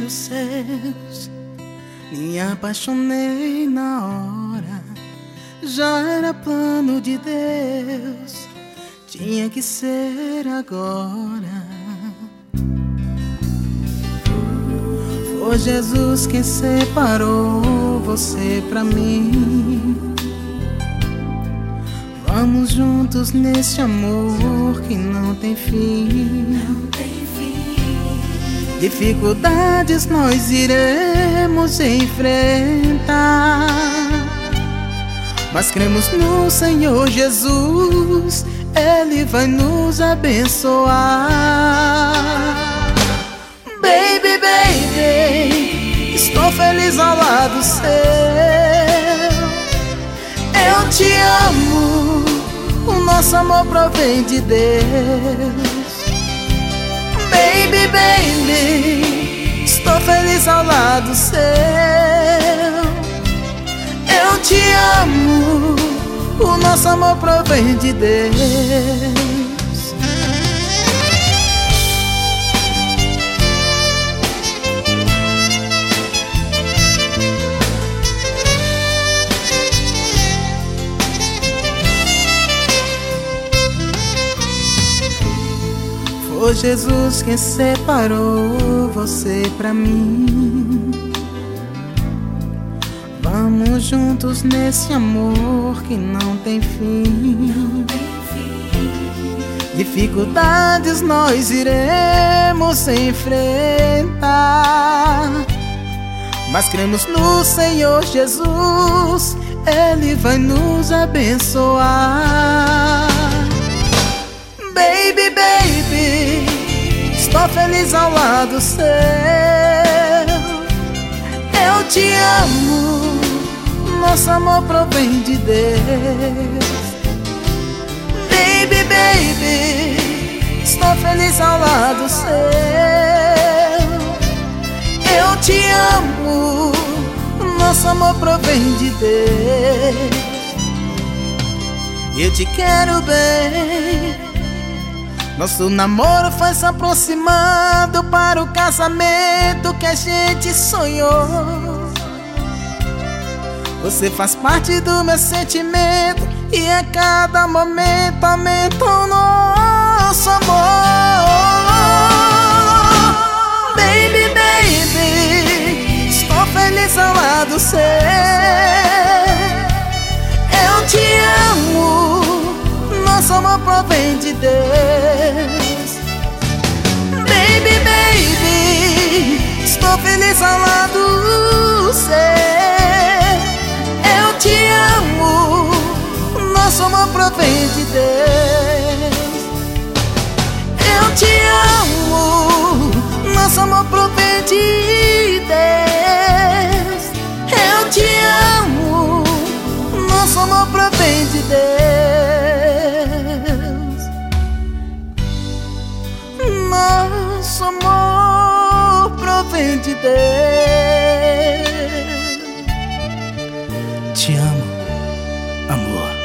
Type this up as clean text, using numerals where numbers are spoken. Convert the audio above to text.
dos céus, me apaixonei na hora. Já era plano de Deus, tinha que ser agora. Foi Jesus quem separou você pra mim. Vamos juntos nesse amor que não tem fim. Dificuldades nós iremos enfrentar, mas cremos no Senhor Jesus, Ele vai nos abençoar. Baby, baby, estou feliz ao lado seu. Eu te amo, o nosso amor provém de Deus. Baby, baby, estou feliz ao lado seu. Eu te amo, o nosso amor provém de Deus. Foi Jesus quem separou você pra mim. Vamos juntos nesse amor que não tem fim. Dificuldades nós iremos enfrentar, mas cremos no Senhor Jesus, Ele vai nos abençoar. Baby, baby, estou feliz ao lado seu. Eu te amo, nosso amor provém de Deus. Baby, baby, estou feliz ao lado seu. Eu te amo, nosso amor provém de Deus. Eu te quero bem. Nosso namoro foi se aproximando para o casamento que a gente sonhou. Você faz parte do meu sentimento e a cada momento aumenta o nosso amor. Baby, baby, estou feliz ao lado seu. Eu te amo, nosso amor provém de Deus. Baby, baby, estou feliz ao lado seu. Eu te amo, nosso amor provém de Deus. Eu te amo, nosso amor provém de Deus. Eu te amo, nosso amor provém de Deus. Nosso amor provém de Deus. Te amo, amor.